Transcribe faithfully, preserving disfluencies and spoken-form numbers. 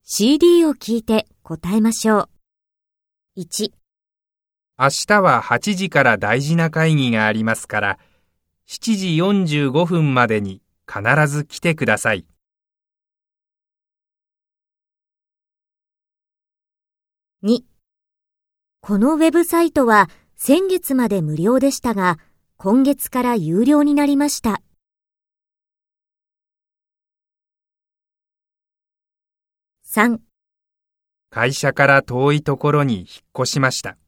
シーディー を聞いて答えましょう。いち、 明日ははちじから大事な会議がありますから、しちじよんじゅうごふんまでに必ず来てください。 に、このウェブサイトは先月まで無料でしたが、今月から有料になりました。さん、 会社から遠いところに引っ越しました。